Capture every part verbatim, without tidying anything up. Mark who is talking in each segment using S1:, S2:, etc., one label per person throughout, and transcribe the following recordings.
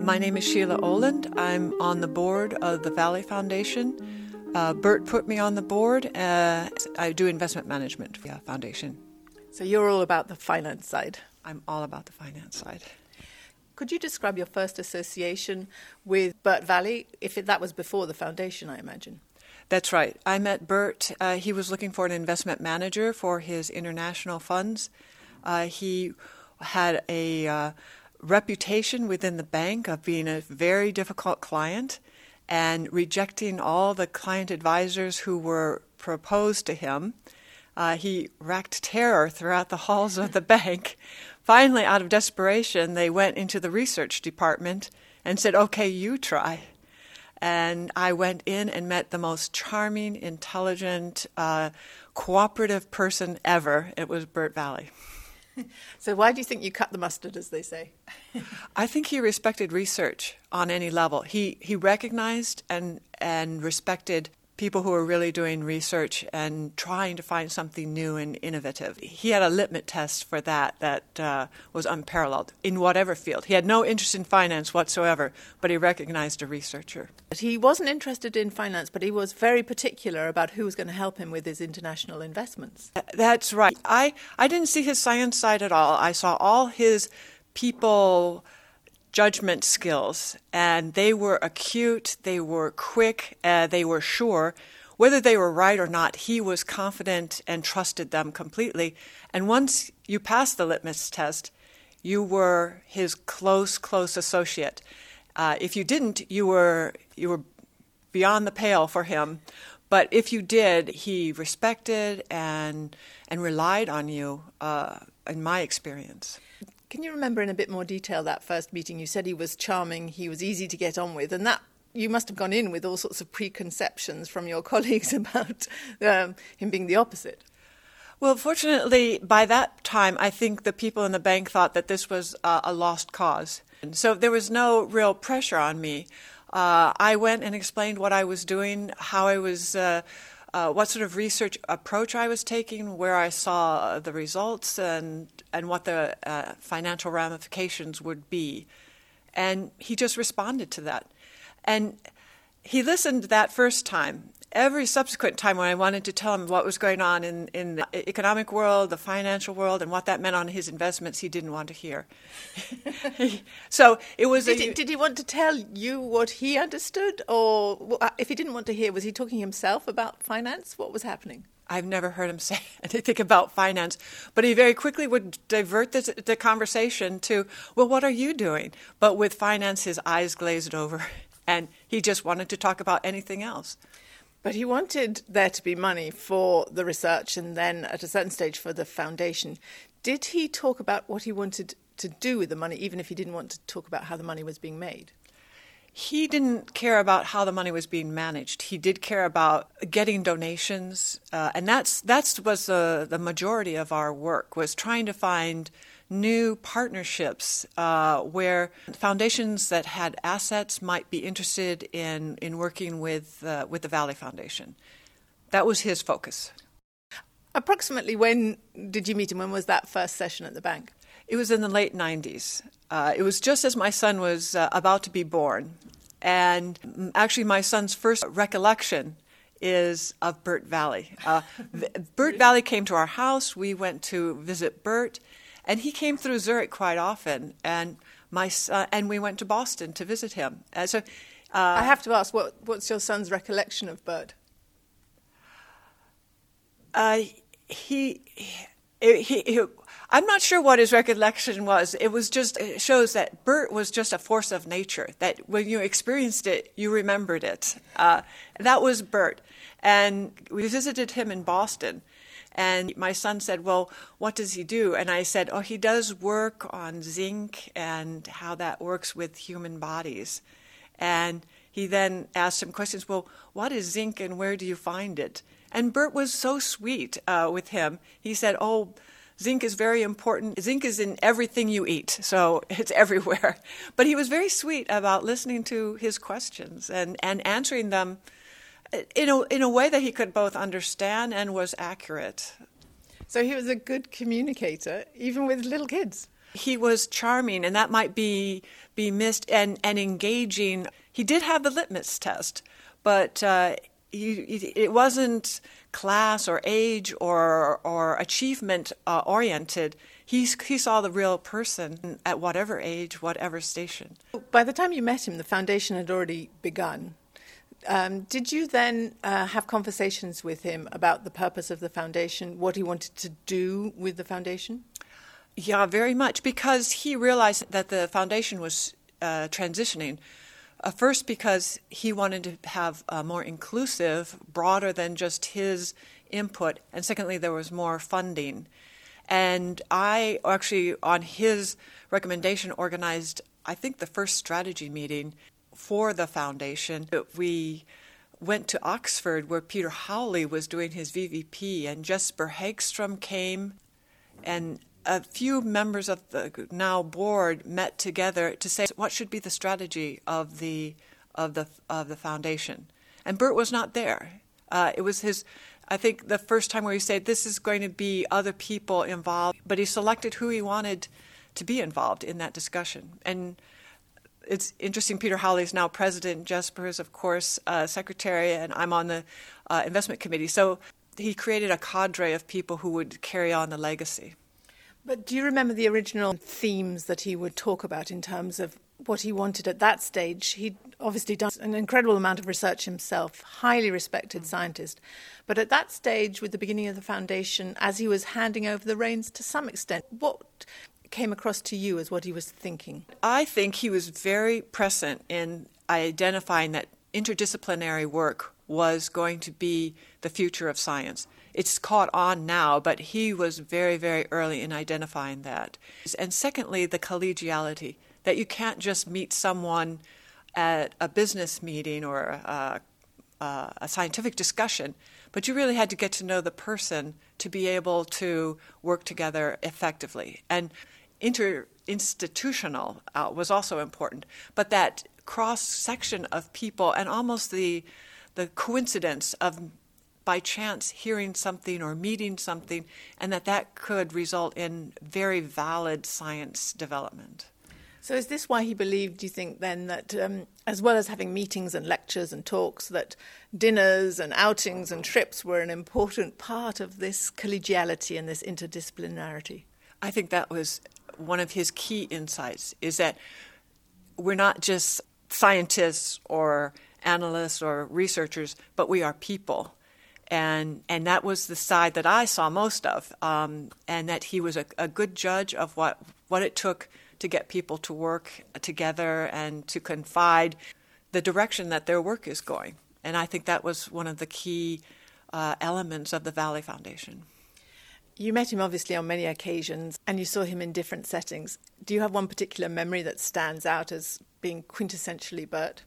S1: My name is Sheila Oland. I'm on the board of the Valley Foundation. Uh, Bert put me on the board. Uh, I do investment management for the foundation.
S2: So you're all about the finance side.
S1: I'm all about the finance side.
S2: Could you describe your first association with Bert Valley, if it, that was before the foundation, I imagine?
S1: That's right. I met Bert. Uh, he was looking for an investment manager for his international funds. Uh, he had a uh, reputation within the bank of being a very difficult client and rejecting all the client advisors who were proposed to him. Uh, he racked terror throughout the halls of the bank. Finally, out of desperation, they went into the research department and said, okay, you try. And I went in and met the most charming, intelligent, uh, cooperative person ever. It was Bert Valley.
S2: So why do you think you cut the mustard, as they say?
S1: I think he respected research on any level. He he recognized and and respected people who were really doing research and trying to find something new and innovative. He had a litmus test for that that uh, was unparalleled in whatever field. He had no interest in finance whatsoever, but he recognized a researcher.
S2: He wasn't interested in finance, but he was very particular about who was going to help him with his international investments.
S1: That's right. I, I didn't see his science side at all. I saw all his people judgment skills, and they were acute, they were quick, uh, they were sure. Whether they were right or not, he was confident and trusted them completely. And once you passed the litmus test, you were his close, close associate. Uh, if you didn't, you were you were beyond the pale for him. But if you did, he respected and and relied on you, uh, in my experience.
S2: Can you remember in a bit more detail that first meeting? You said he was charming, he was easy to get on with, and that you must have gone in with all sorts of preconceptions from your colleagues about um, him being the opposite.
S1: Well, fortunately, by that time, I think the people in the bank thought that this was uh, a lost cause. And so there was no real pressure on me. Uh, I went and explained what I was doing, how I was uh, Uh, what sort of research approach I was taking, where I saw the results, and and what the uh, financial ramifications would be. And he just responded to that. And he listened that first time. Every subsequent time when I wanted to tell him what was going on in, in the economic world, the financial world, and what that meant on his investments, he didn't want to hear. So it was...
S2: Did,
S1: a,
S2: he, did he want to tell you what he understood? Or if he didn't want to hear, was he talking himself about finance? What was happening?
S1: I've never heard him say anything about finance, but he very quickly would divert the, the conversation to, well, what are you doing? But with finance, his eyes glazed over, and he just wanted to talk about anything else.
S2: But he wanted there to be money for the research and then at a certain stage for the foundation. Did he talk about what he wanted to do with the money, even if he didn't want to talk about how the money was being made?
S1: He didn't care about how the money was being managed. He did care about getting donations, uh, and that's that's was the, the majority of our work, was trying to find new partnerships uh, where foundations that had assets might be interested in, in working with uh, with the Valley Foundation. That was his focus.
S2: Approximately when did you meet him? When was that first session at the bank?
S1: It was in the late nineties. Uh, it was just as my son was uh, about to be born. And actually my son's first recollection is of Bert Valley. Uh, Bert Valley came to our house. We went to visit Bert. And he came through Zurich quite often, and my son, and we went to Boston to visit him. And so, uh,
S2: I have to ask, what what's your son's recollection of Bert?
S1: Uh, he, he, he, he, I'm not sure what his recollection was. It was just it shows that Bert was just a force of nature. That when you experienced it, you remembered it. Uh, that was Bert, and we visited him in Boston. And my son said, well, what does he do? And I said, oh, he does work on zinc and how that works with human bodies. And he then asked some questions, well, what is zinc and where do you find it? And Bert was so sweet uh, with him. He said, oh, zinc is very important. Zinc is in everything you eat, so it's everywhere. But he was very sweet about listening to his questions and, and answering them in a, in a way that he could both understand and was accurate.
S2: So he was a good communicator, even with little kids.
S1: He was charming, and that might be be missed, and, and engaging. He did have the litmus test, but uh, he, it wasn't class or age or or achievement uh, oriented. He, he saw the real person at whatever age, whatever station.
S2: By the time you met him, the foundation had already begun. Um, did you then uh, have conversations with him about the purpose of the foundation, what he wanted to do with the foundation?
S1: Yeah, very much, because he realized that the foundation was uh, transitioning. Uh, first, because he wanted to have a more inclusive, broader than just his input, and secondly, there was more funding. And I actually, on his recommendation, organized, I think, the first strategy meeting for the foundation. We went to Oxford, where Peter Howley was doing his V V P, and Jesper Hagstrom came, and a few members of the now board met together to say what should be the strategy of the of the of the foundation. And Bert was not there. Uh, it was his, I think, the first time where he said this is going to be other people involved, but he selected who he wanted to be involved in that discussion. And it's interesting, Peter Howley is now president, Jesper is, of course, uh, secretary, and I'm on the uh, investment committee. So he created a cadre of people who would carry on the legacy.
S2: But do you remember the original themes that he would talk about in terms of what he wanted at that stage? He'd obviously done an incredible amount of research himself, highly respected scientist. But at that stage, with the beginning of the foundation, as he was handing over the reins to some extent, what came across to you as what he was thinking?
S1: I think he was very present in identifying that interdisciplinary work was going to be the future of science. It's caught on now, but he was very, very early in identifying that. And secondly, the collegiality, that you can't just meet someone at a business meeting or a, a, a scientific discussion, but you really had to get to know the person to be able to work together effectively. And interinstitutional uh, was also important, but that cross-section of people and almost the the coincidence of by chance hearing something or meeting something, and that that could result in very valid science development.
S2: So is this why he believed, do you think, then, that um, as well as having meetings and lectures and talks, that dinners and outings and trips were an important part of this collegiality and this interdisciplinarity?
S1: I think that was one of his key insights, is that we're not just scientists or analysts or researchers, but we are people. And and that was the side that I saw most of, um, and that he was a, a good judge of what, what it took to get people to work together and to confide the direction that their work is going. And I think that was one of the key uh, elements of the Valley Foundation.
S2: You met him obviously on many occasions, and you saw him in different settings. Do you have one particular memory that stands out as being quintessentially Bert?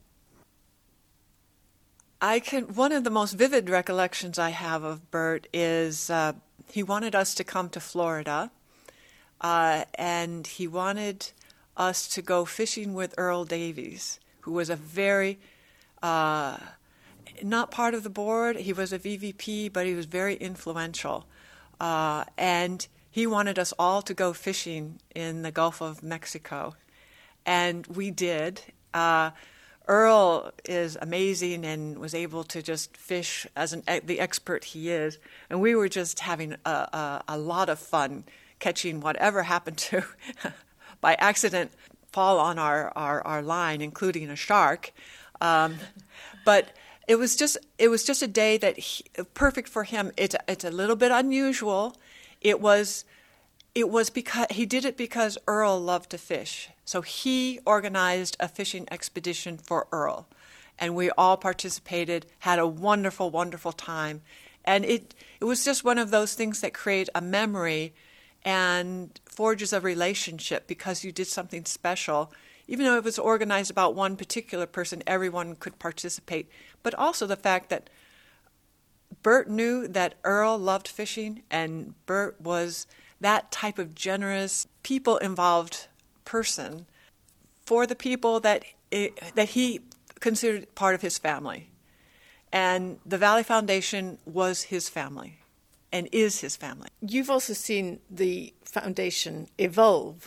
S1: I can. One of the most vivid recollections I have of Bert is uh, he wanted us to come to Florida, uh, and he wanted us to go fishing with Earl Davies, who was a very, uh, not part of the board. He was a V V P, but he was very influential. Uh, and he wanted us all to go fishing in the Gulf of Mexico. And we did. Uh, Earl is amazing and was able to just fish as an the expert he is. And we were just having a, a, a lot of fun catching whatever happened to, by accident, fall on our, our, our line, including a shark. Um, but it was just it was just a day that he, perfect for him. It's it's a little bit unusual. It was it was because he did it because Earl loved to fish. So he organized a fishing expedition for Earl, and we all participated, had a wonderful, wonderful time. And it it was just one of those things that create a memory and forges a relationship because you did something special. Even though it was organized about one particular person, everyone could participate. But also the fact that Bert knew that Earl loved fishing, and Bert was that type of generous, people-involved person for the people that it, that he considered part of his family. And the Valley Foundation was his family and is his family.
S2: You've also seen the foundation evolve. Mm-hmm.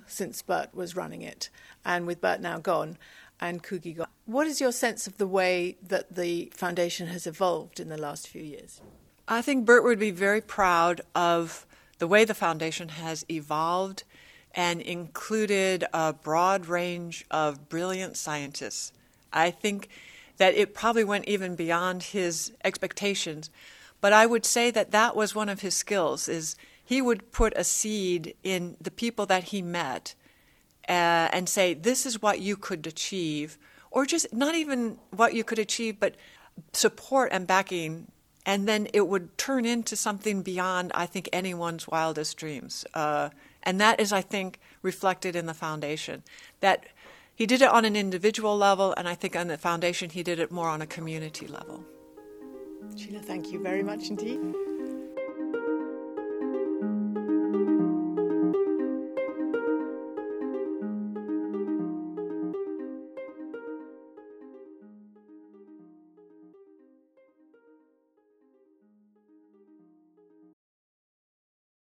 S2: since Bert was running it, and with Bert now gone and Kuki gone. What is your sense of the way that the foundation has evolved in the last few years?
S1: I think Bert would be very proud of the way the foundation has evolved and included a broad range of brilliant scientists. I think that it probably went even beyond his expectations, but I would say that that was one of his skills, is he would put a seed in the people that he met uh, and say, this is what you could achieve, or just not even what you could achieve, but support and backing, and then it would turn into something beyond, I think, anyone's wildest dreams. Uh, and that is, I think, reflected in the foundation. That he did it on an individual level, and I think on the foundation he did it more on a community level.
S2: Sheila, thank you very much indeed.